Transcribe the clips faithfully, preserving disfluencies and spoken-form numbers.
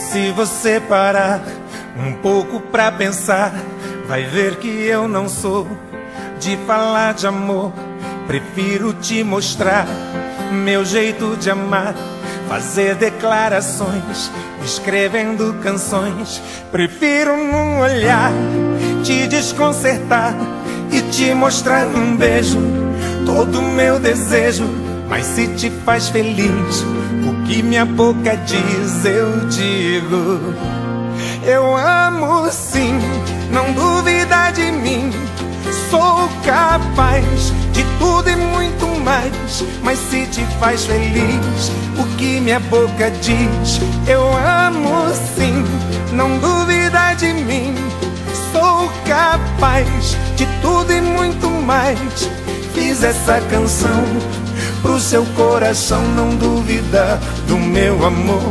Se você parar um pouco pra pensar, vai ver que eu não sou de falar de amor. Prefiro te mostrar meu jeito de amar, fazer declarações, escrevendo canções. Prefiro num olhar te desconcertar e te mostrar num beijo todo o meu desejo. Mas se te faz feliz o que minha boca diz, eu digo: eu amo sim, não duvida de mim. Sou capaz de tudo e muito mais. Mas se te faz feliz o que minha boca diz, eu amo sim, não duvida de mim. Sou capaz de tudo e muito mais. Fiz essa canção pro seu coração não duvidar do meu amor.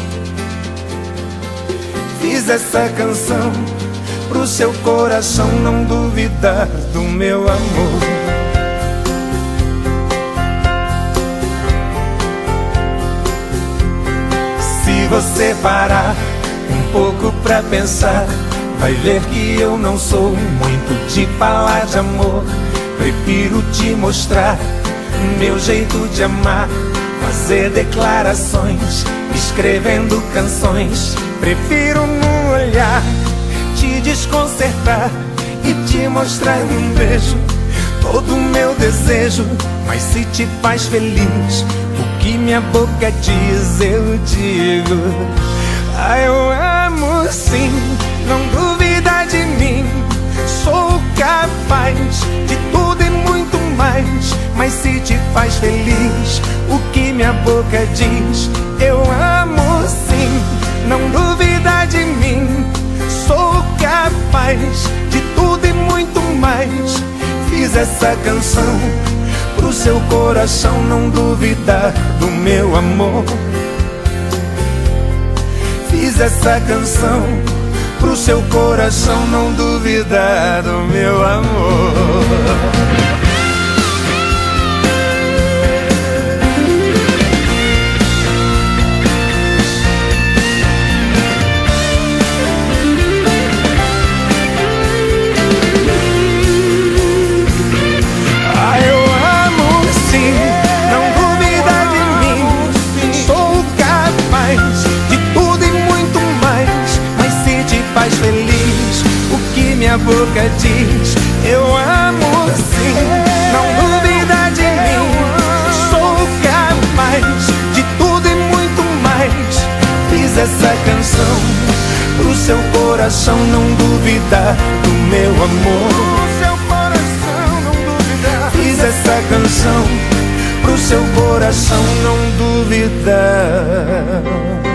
Fiz essa canção pro seu coração não duvidar do meu amor. Se você parar um pouco pra pensar, vai ver que eu não sou muito de falar de amor. Prefiro te mostrar meu jeito de amar, fazer declarações, escrevendo canções. Prefiro num olhar te desconcertar e te mostrar num beijo todo o meu desejo. Mas se te faz feliz o que minha boca diz, eu digo: ah, eu amo sim, não duvida de mim. Sou capaz de tudo e muito mais. Mas se te faz feliz o que minha boca diz, eu amo sim, não duvida de mim. Sou capaz de tudo e muito mais. Fiz essa canção pro seu coração não duvidar do meu amor. Fiz essa canção pro seu coração não duvidar do meu amor. Faz feliz o que minha boca diz, eu amo sim, não duvida de mim. Sou capaz de tudo e muito mais. Fiz essa canção pro seu coração não duvidar do meu amor. Seu coração não duvidar. Fiz essa canção pro seu coração não duvidar.